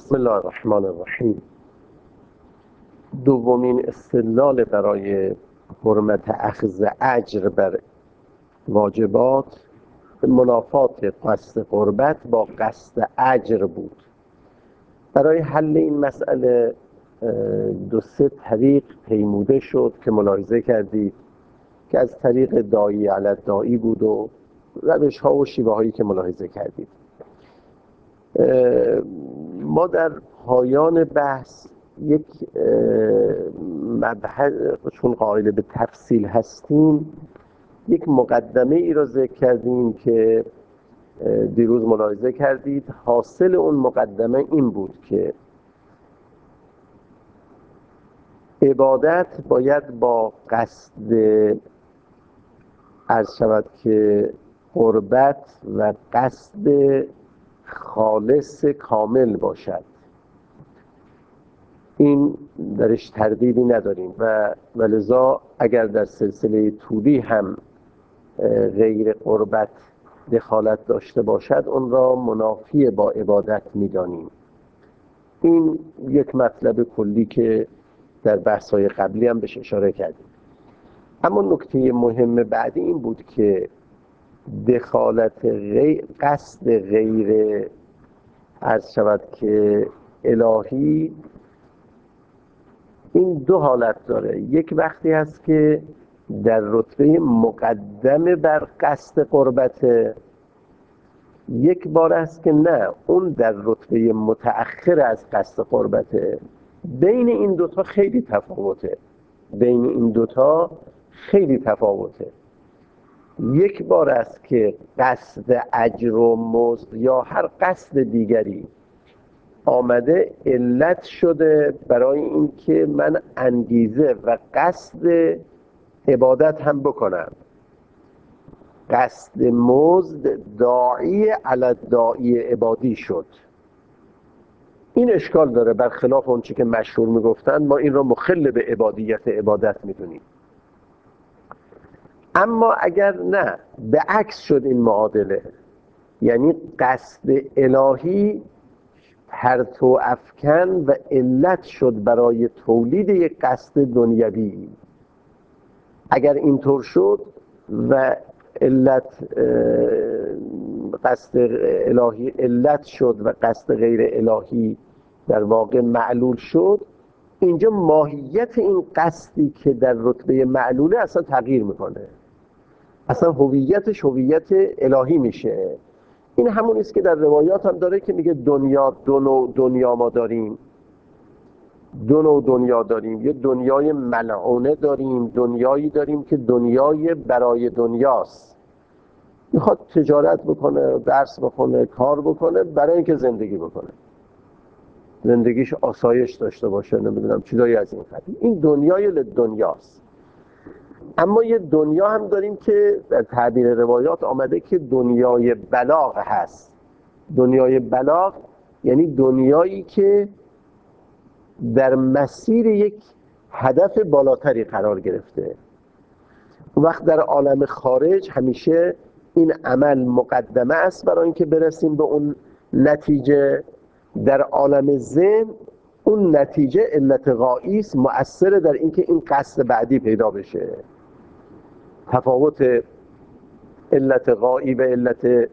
بسم الله الرحمن الرحیم. دومین استدلال برای حرمت اخذ اجر بر واجبات منافات قصد قربت با قصد اجر بود. برای حل این مسئله دو سه طریق پیموده شد که ملاحظه کردید که از طریق داعی علی داعی بود و روش ها و شیوه هایی که ملاحظه کردید. ما در پایان بحث یک مبحث، چون قائل به تفصیل هستیم، یک مقدمه ای را ذکر کردیم که دیروز ملاحظه کردید. حاصل اون مقدمه این بود که عبادت باید با قصد عرض شود که قربت و قصد خالص کامل باشد. این درش تردیدی نداریم و لذا اگر در سلسله طولی هم غیر قربت دخالت داشته باشد اون را منافی با عبادت می‌دانیم. این یک مطلب کلی که در بحث‌های قبلی هم بهش اشاره کردیم. اما نکته مهم بعدی این بود که دخالت قصد غیر عرض شود که الهی این دو حالت داره. یک وقتی هست که در رتبه مقدم بر قصد قربته، یک بار است که نه، اون در رتبه متأخر از قصد قربته. بین این دوتا خیلی تفاوته. یک بار است که قصد اجر و مزد یا هر قصد دیگری آمده علت شده برای اینکه من انگیزه و قصد عبادت هم بکنم. قصد مزد داعی علی داعی عبادی شد. این اشکال داره، برخلاف اون چی که مشهور میگفتن ما این را مخل به عبادت میدونیم. اما اگر نه، به عکس شد این معادله، یعنی قصد الهی پرتو افکن و علت شد برای تولید یک قصد دنیوی. اگر اینطور شد و قصد الهی علت شد و قصد غیر الهی در واقع معلول شد، اینجا ماهیت این قصدی که در رتبه معلوله اصلا تغییر میکنه، اصلا هویتش هویت الهی میشه. این همون است که در روایات هم داره که میگه دو نوع دنیا ما داریم. دو نوع دنیا داریم، یه دنیای ملعونه داریم، دنیایی داریم که دنیای برای دنیاست، میخواد تجارت بکنه، درس بخونه، کار بکنه برای اینکه زندگی بکنه، زندگیش آسایش داشته باشه، نمیدونم چیزایی از این قبیل. این دنیای دنیاست. اما یه دنیا هم داریم که در تعبیر روایات آمده که دنیای بلاغ هست. دنیای بلاغ یعنی دنیایی که در مسیر یک هدف بالاتری قرار گرفته. اون وقت در عالم خارج همیشه این عمل مقدمه است برای اینکه برسیم به اون نتیجه. در عالم ذهن اون نتیجه علت غایی است، مؤثر در اینکه این قصد بعدی پیدا بشه. تفاوت علت غایی و علت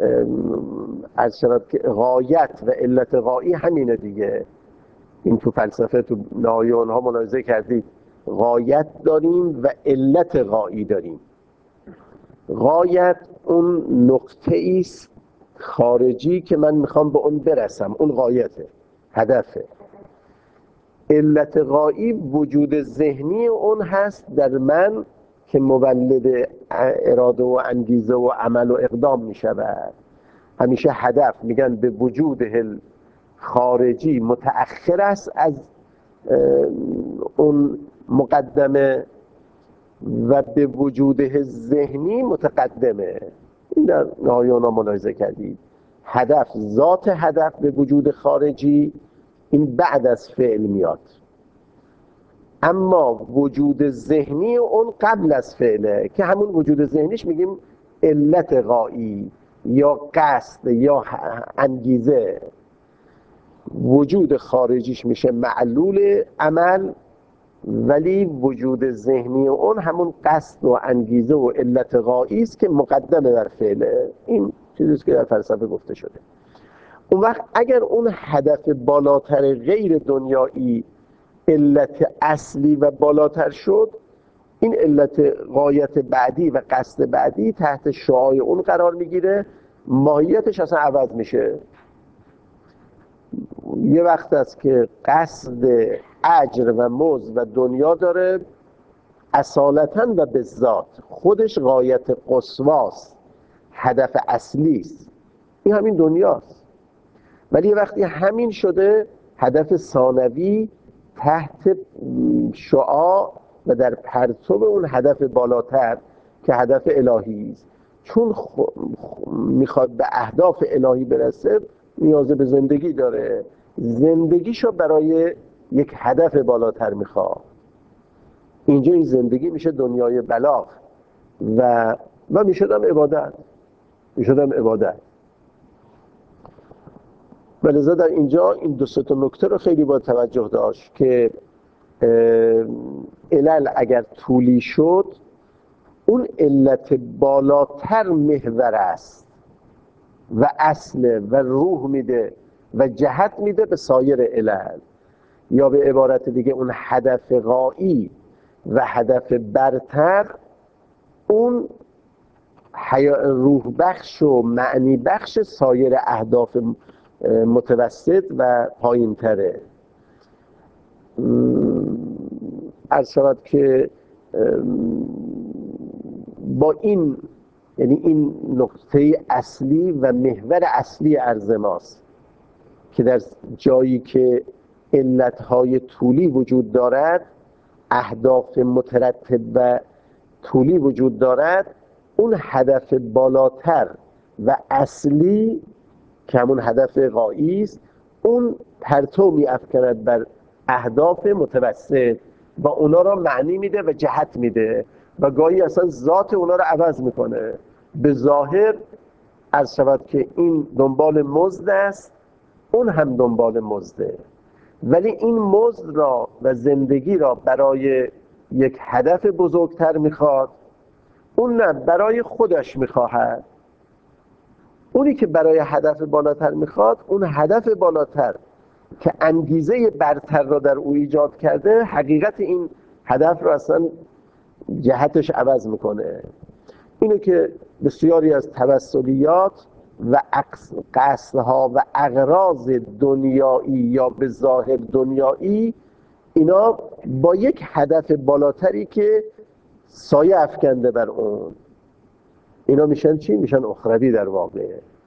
غایت و علت غایی همینه دیگه. این تو فلسفه، تو نایون ها ملاحظه کردید، غایت داریم و علت غایی داریم. غایت اون نقطه است خارجی که من میخوام به اون برسم، اون غایته، هدفه. علت غایی وجود ذهنی اون هست در من که مولد اراده و انگیزه و عمل و اقدام میشود. همیشه هدف میگن به وجود خارجی متأخر است از اون مقدمه و به وجود ذهنی متقدمه. این در نهایانا ملاحظه کردید. هدف، ذات هدف به وجود خارجی، این بعد از فعل میاد، اما وجود ذهنی اون قبل از فعله که همون وجود ذهنیش میگیم علت غایی یا قصد یا انگیزه. وجود خارجیش میشه معلول عمل، ولی وجود ذهنی اون همون قصد و انگیزه و علت غایی است که مقدمه بر فعله. این چیزی است که در فلسفه گفته شده. اون وقت اگر اون هدف بالاتر غیر دنیایی علت اصلی و بالاتر شد، این علت غایت بعدی و قصد بعدی تحت شعاع اون قرار میگیره، ماهیتش اصلا عوض میشه. یه وقت است که قصد اجر و مزد و دنیا داره، اصالتاً و به ذات خودش غایت قصواست، هدف اصلی است، این همین دنیاست. ولی یه وقتی همین شده هدف ثانوی تحت شعاع و در پرتو اون هدف بالاتر که هدف الهی است، چون میخواد به اهداف الهی برسه نیاز به زندگی داره، زندگیشو برای یک هدف بالاتر میخواد. اینجا این زندگی میشه دنیای بلاغ و میشدم عبادت. ولذا در اینجا این دو سه تا نکته رو خیلی با توجه داشت که علل اگر طولی شد، اون علت بالاتر محور است و اصل و روح میده و جهت میده به سایر علل، یا به عبارت دیگه اون هدف غایی و هدف برتر، اون روح بخش و معنی بخش سایر اهداف متوسط و پایین تره. عرض شود که با این، یعنی این نقطه اصلی و محور اصلی عرض ماست که در جایی که علتهای طولی وجود دارد، اهداف مترتب و طولی وجود دارد، اون هدف بالاتر و اصلی که همون هدف غایی است، اون پرتو می افکند بر اهداف متوسط و اونا را معنی میده و جهت میده و گاهی اصلا ذات اونا را عوض میکنه. به ظاهر عرض شود که این دنبال مزد است، اون هم دنبال مزده، ولی این مزد را و زندگی را برای یک هدف بزرگتر میخواد، اون نه، برای خودش میخواهد. اونی که برای هدف بالاتر میخواد، اون هدف بالاتر که انگیزه برتر را در او ایجاد کرده، حقیقت این هدف را اصلا جهتش عوض میکنه. اینو که بسیاری از توسلیات و قصدها و اغراض دنیایی یا به ظاهر دنیایی، اینا با یک هدف بالاتری که سایه افکنده بر اون، اینا میشن چی؟ میشن اخروی در واقع.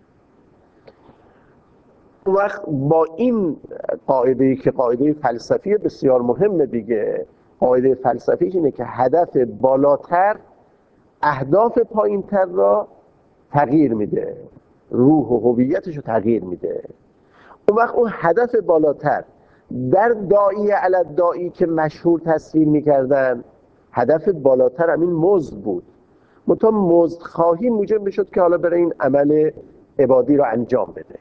اون وقت با این قاعده‌ای که قاعده فلسفی بسیار مهمه دیگه، قاعده فلسفی اینه که هدف بالاتر اهداف پایینتر را تغییر میده، روح و هویتش رو تغییر میده. اون وقت اون هدف بالاتر در داعی علی داعی که مشهور تصویر میکردن، هدف بالاتر همین مزد بود. منتها مزد خواهی موجب میشد که حالا برای این عمل عبادی را انجام بده.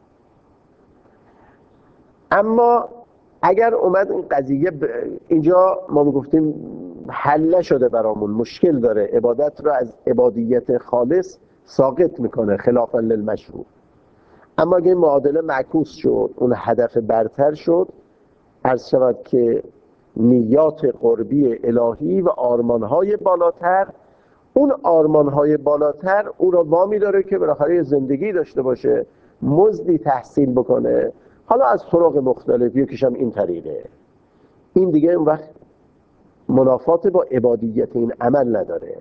اما اگر اومد این قضیه اینجا ما میگفتیم حل نشده برامون، مشکل داره، عبادت را از عبادیت خالص ساقط میکنه خلافا للمشروع. اما اگه این معادله معکوس شد، اون هدف برتر شد، عرض شود که نیات قربی الهی و آرمانهای بالاتر، اون آرمانهای بالاتر او را وامی داره که بالاخره زندگی داشته باشه، مزدی تحصیل بکنه، حالا از طرق مختلف، یکیش هم این طریقه. این دیگه اون وقت منافات با عبادیت این عمل نداره.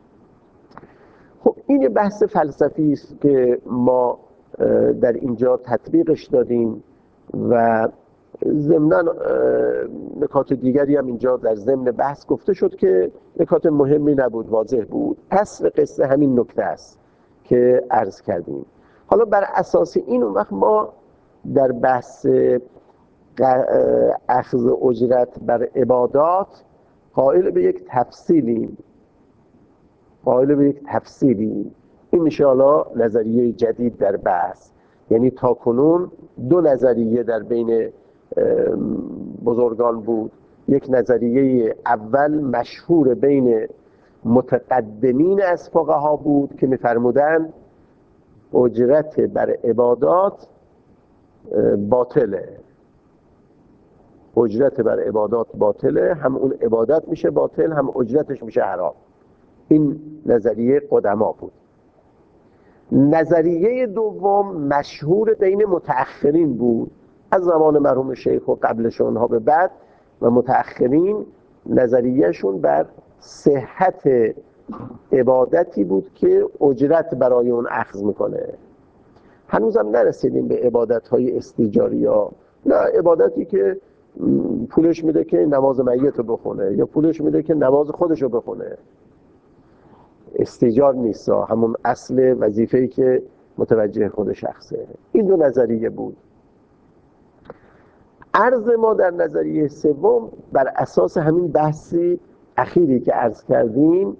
خب این بحث فلسفی است که ما در اینجا تطبیقش دادیم و ضمناً نکات دیگری هم اینجا در ضمن بحث گفته شد که نکات مهمی نبود، واضح بود. اصل قصه همین نکته است که عرض کردیم. حالا بر اساس این اون وقت ما در بحث اخذ اجرت بر عبادات قائل به یک تفصیلی، این میشه حالا نظریه جدید در بحث، یعنی تاکنون دو نظریه در بین بزرگان بود. یک نظریه اول مشهور بین متقدمین از فقها بود که می‌فرمودند اجرت بر عبادات باطله، اجرت بر عبادات باطله، هم اون عبادت میشه باطل هم اجرتش میشه حرام. این نظریه قدما بود. نظریه دوم مشهور بین متأخرین بود، از زمان مرحوم شیخ و قبلشون ها به بعد، و متأخرین نظریهشون بر صحت عبادتی بود که اجرت برای اون اخذ میکنه. هنوزم نرسیدیم به عبادت‌های استیجاری ها، نه، عبادتی که پولش میده که نماز میت رو بخونه یا پولش میده که نماز خودش رو بخونه. استیجار نیست، همون اصل وظیفه‌ای که متوجه خود شخصه. این دو نظریه بود. عرض ما در نظریه سوم بر اساس همین بحثی اخیری که عرض کردیم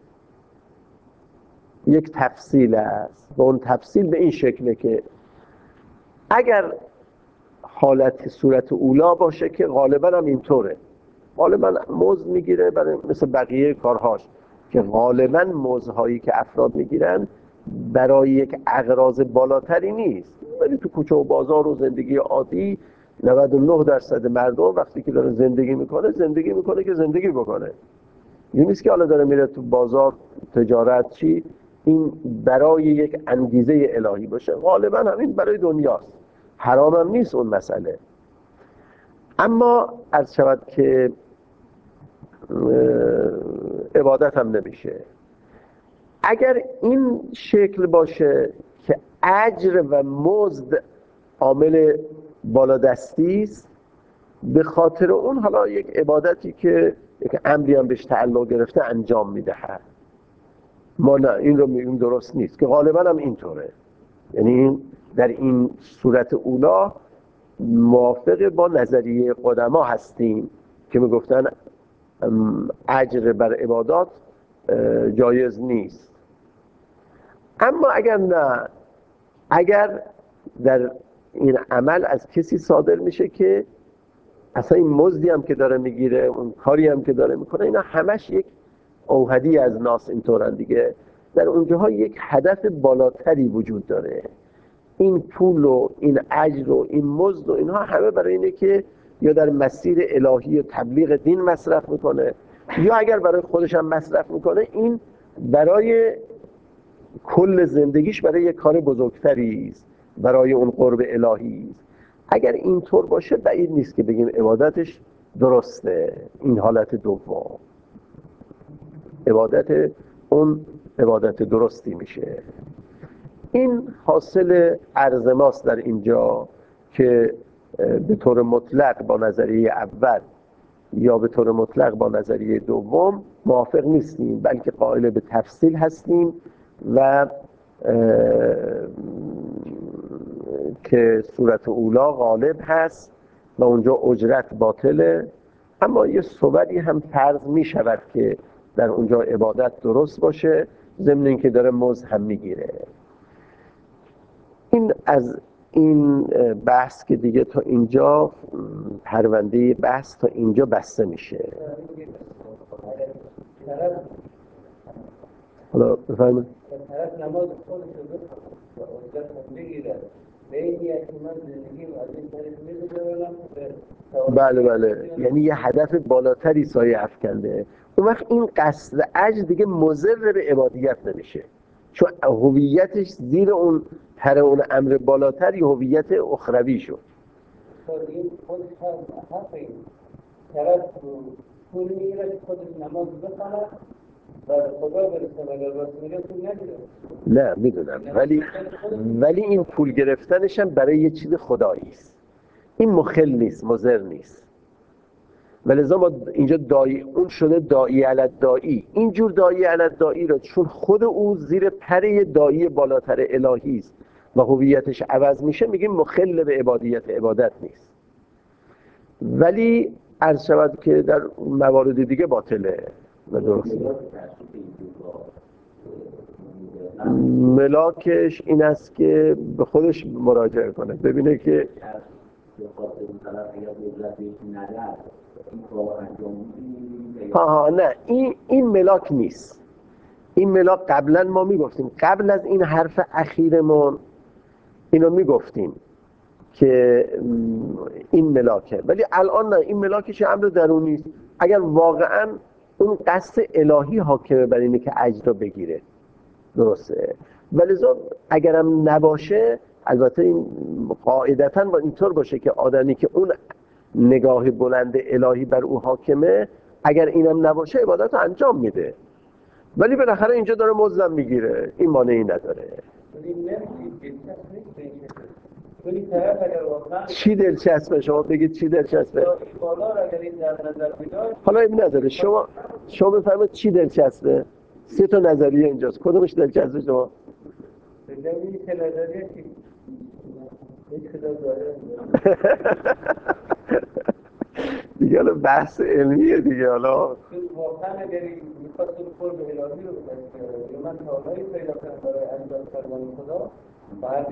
یک تفصیل است و اون تفصیل به این شکله که اگر حالت صورت اولا باشه که غالبا هم اینطوره، غالبا مزد میگیره برای مثل بقیه کارهاش که غالبا مزدهایی که افراد میگیرن برای یک اغراض بالاتری نیست، ولی تو کوچه و بازار و زندگی عادی 99% مردم وقتی که داره زندگی میکنه که زندگی بکنه. این نیست که حالا داره میره تو بازار تجارت چی، این برای یک انگیزه الهی باشه. غالبا همین برای دنیاست، حرام هم نیست اون مسئله. اما عرض شود که عبادت هم نمیشه. اگر این شکل باشه که اجر و مزد عامل بالادستی است، به خاطر اون حالا یک عبادتی که یک امری هم بهش تعلق گرفته انجام میدهد، ما نه این رو میگیم درست نیست، که غالبا هم اینطوره. یعنی در این صورت اولا موافق با نظریه قدما هستیم که میگفتن اجر بر عبادات جایز نیست. اما اگر نه، اگر در این عمل از کسی صادر میشه که اصلا این مزدی هم که داره میگیره، اون کاری هم که داره میکنه، اینا همش یک اوحدی از ناس اینطورن دیگه، در اونجاها یک هدف بالاتری وجود داره. این پول و این اجر و این مزد و اینها همه برای اینه که یا در مسیر الهی و تبلیغ دین مصرف میکنه، یا اگر برای خودش هم مصرف میکنه، این برای کل زندگیش برای یک کار بزرگتری است، برای اون قرب الهی است. اگر اینطور باشه بعید نیست که بگیم عبادتش درسته. این حالت دوم، عبادت اون عبادت درستی میشه. این حاصل عرض ماست در اینجا که به طور مطلق با نظریه اول یا به طور مطلق با نظریه دوم موافق نیستیم، بلکه قائل به تفصیل هستیم و که صورت اولا غالب هست و اونجا اجرت باطله. اما یه صورتی هم فرض می شود که در اونجا عبادت درست باشه، ضمن اینکه داره مزد هم میگیره. این از این بحث که دیگه تا اینجا پرونده بحث تا اینجا بسته میشه. حالا بفرمایید. طرف نماز خودش رو بخونه و بگیره به این نیت من زندگی رو از این طریق می‌گذرونم. بله، یعنی یه هدف بالاتری سایه افکنده. اون وقت این قصد اجر دیگه مضر به عبادیت نمیشه، چون هویتش زیر اون پر اون امر بالاتری هویت اخروی شد. این خودش حرف این طرف پول میگیره خودش نماز بخونه و خدا برسه و اگر راست میگه پول نگیره. نه میدونم، ولی این پول گرفتنش هم برای یه چیز خدایی است. این مخل نیست، مضر نیست. ولذا ما اینجا داعی اون شده داعی علی داعی. اینجور داعی علی داعی رو چون خود او زیر پر داعی بالاتر الهی است و هویتش عوض میشه، میگیم مخل به عبادت نیست. ولی عرض شود که در موارد دیگه باطله و درست نیست. ملاکش این است که به خودش مراجعه کنه، ببینه که ها نه این ملاک نیست. این ملاک قبلا ما میگفتیم، قبل از این حرف اخیرمون اینو میگفتیم که این ملاکه، ولی الان نه، این ملاکش امر درونی است. اگر واقعا اون قصد الهی حاکمه بر اینه که اجر رو بگیره، درسته، ولی اگرم نباشه، البته این قاعدتاً با اینطور باشه که آدمی که اون نگاه بلند الهی بر او حاکمه، اگر اینم نباشه عبادت رو انجام میده، ولی بالاخره اینجا داره مزدم میگیره، این مانعی نداره. چی دلچسبه؟ شما بگید چی دلچسبه؟ حالا این نداره، شما بفرمایید چی دلچسبه؟ 3 تا نظریه اینجاست، کدومش دلچسبه شما؟ دیگه حالا بحث علمیه دیگه. حالا واقعا اگر میخواست قرب الهی رو من تاهایی پیدا کنم برای انجام فرمان خدا، باید